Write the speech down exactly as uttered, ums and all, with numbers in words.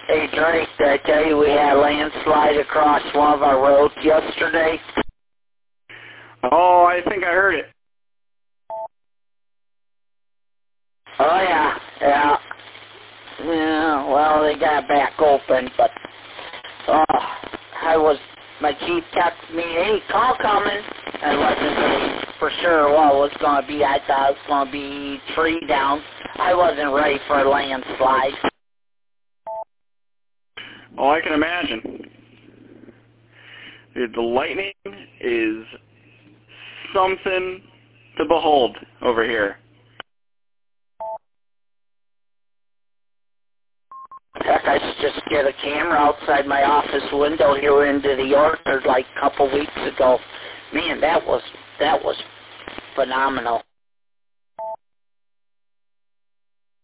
Hey, Drake, did I tell you we had a landslide across one of our roads yesterday? Oh, I think I heard it. Oh, yeah, yeah. Yeah, well, they got back open, but, oh, I was, my chief texted me, hey, call coming. I wasn't really for sure what it was going to be. I thought it was going to be tree down. I wasn't ready for a landslide. Oh, I can imagine. Dude, the lightning is something to behold over here. Heck, I should just get a camera outside my office window here into the orchard like a couple weeks ago. Man, that was that was phenomenal.